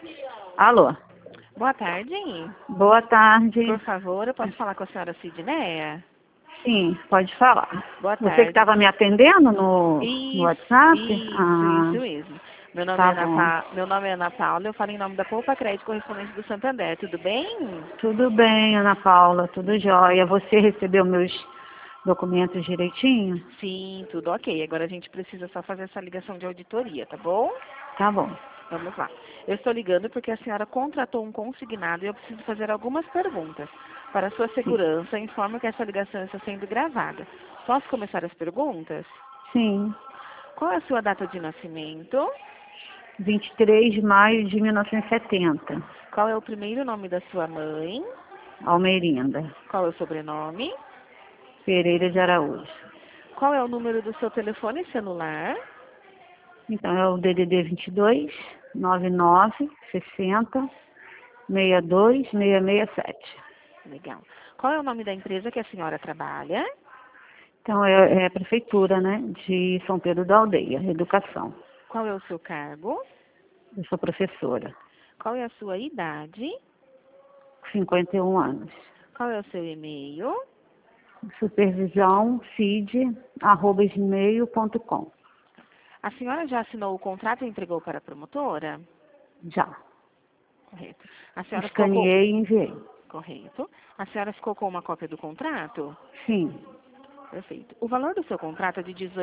Alô? Boa tarde. Boa tarde. Por favor, eu posso falar com a senhora Sidneia? Sim, pode falar. Boa Você que tarde. estava me atendendo no WhatsApp? Isso mesmo. Tá bom. Meu nome é Ana Paula, eu falo em nome da Poupa Crédito Correspondente do Santander, tudo bem? Tudo bem, Ana Paula, tudo jóia. Você recebeu meus documentos direitinho? Sim, tudo ok. Agora a gente precisa só fazer essa ligação de auditoria, tá bom? Tá bom. Vamos lá. Eu estou ligando porque a senhora contratou um consignado e eu preciso fazer algumas perguntas. Para sua Sim. segurança, informo que essa ligação está sendo gravada. Posso começar as perguntas? Sim. Qual é a sua data de nascimento? 23 de maio de 1970. Qual é o primeiro nome da sua mãe? Almerinda. Qual é o sobrenome? Pereira de Araújo. Qual é o número do seu telefone celular? Então é o DDD 22 99 60 62 667. Legal. Qual é o nome da empresa que a senhora trabalha? Então é a prefeitura, né, de São Pedro da Aldeia, educação. Qual é o seu cargo? Eu sou professora, Qual é a sua idade? 51 anos. Qual é o seu e-mail? Supervisão cid@gmail.com. A senhora já assinou o contrato e entregou para a promotora? Já. Correto. A senhora ficou com... Escaneei e enviei. Correto. A senhora ficou com uma cópia do contrato? Sim. Perfeito. O valor do seu contrato é de R$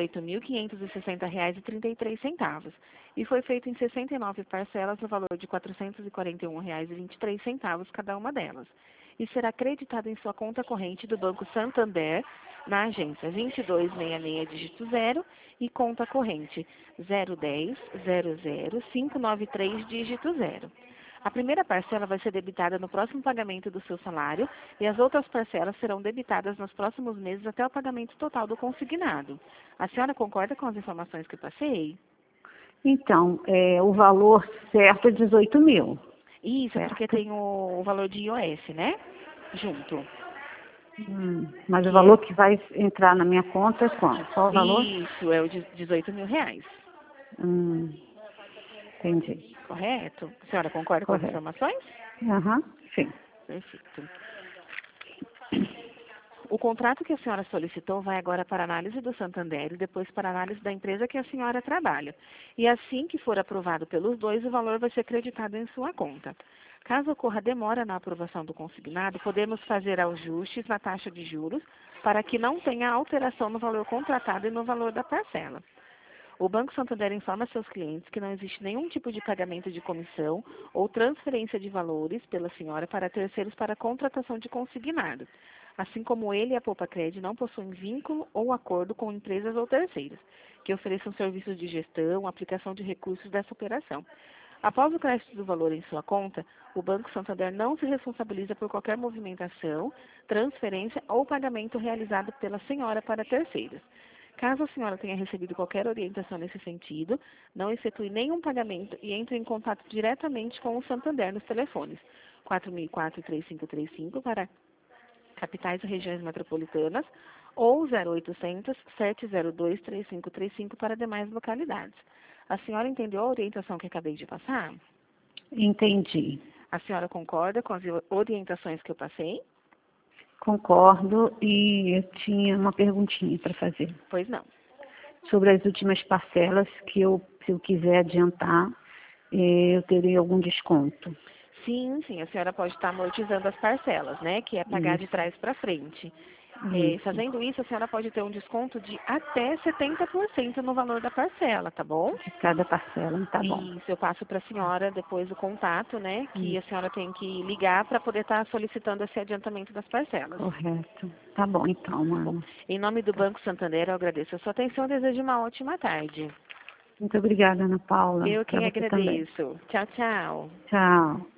18.560,33 e foi feito em 69 parcelas no valor de R$ 441,23 cada uma delas. E será creditado em sua conta corrente do Banco Santander na agência 2266 dígito 0 e conta corrente 010 dígito 0. A primeira parcela vai ser debitada no próximo pagamento do seu salário e as outras parcelas serão debitadas nos próximos meses até o pagamento total do consignado. A senhora concorda com as informações que eu passei? Então, o valor certo é 18 mil, Isso, é porque certo? tem o valor de IOS, né? Junto. Mas o Que valor é, que vai entrar na minha conta é quanto? Qual o valor? isso, é o de R$ 18 mil. Entendi. Correto? A senhora concorda com as Correto. informações? Aham, sim. Perfeito. O contrato que a senhora solicitou vai agora para análise do Santander e depois para análise da empresa que a senhora trabalha. E assim que for aprovado pelos dois, o valor vai ser creditado em sua conta. Caso ocorra demora na aprovação do consignado, podemos fazer ajustes na taxa de juros para que não tenha alteração no valor contratado e no valor da parcela. O Banco Santander informa seus clientes que não existe nenhum tipo de pagamento de comissão ou transferência de valores pela senhora para terceiros para contratação de consignado. Assim como ele e a Poupa Cred não possuem vínculo ou acordo com empresas ou terceiros, que ofereçam serviços de gestão, aplicação de recursos dessa operação. Após o crédito do valor em sua conta, o Banco Santander não se responsabiliza por qualquer movimentação, transferência ou pagamento realizado pela senhora para terceiros. Caso a senhora tenha recebido qualquer orientação nesse sentido, não efetue nenhum pagamento e entre em contato diretamente com o Santander nos telefones 4004 e 3535 para capitais e regiões metropolitanas ou 0800 702 3535 para demais localidades. A senhora entendeu a orientação que acabei de passar? Entendi. A senhora concorda com as orientações que eu passei? Concordo e eu tinha uma perguntinha para fazer. Pois não. Sobre as últimas parcelas que se eu quiser adiantar, eu terei algum desconto. Sim, sim, a senhora pode estar amortizando as parcelas, né? Que é pagar de Isso, trás para frente. isso. Fazendo isso, a senhora pode ter um desconto de até 70% no valor da parcela, tá bom? De cada parcela, tá bom. Isso, eu passo para a senhora depois o contato, né? Que a Isso, senhora tem que ligar para poder estar solicitando esse adiantamento das parcelas. correto. Tá bom, então, Tá bom? Ana. Em nome do Banco Santander, eu agradeço a sua atenção e desejo uma ótima tarde. Muito obrigada, Ana Paula. Eu Para quem você também. agradeço. Tchau, tchau. Tchau.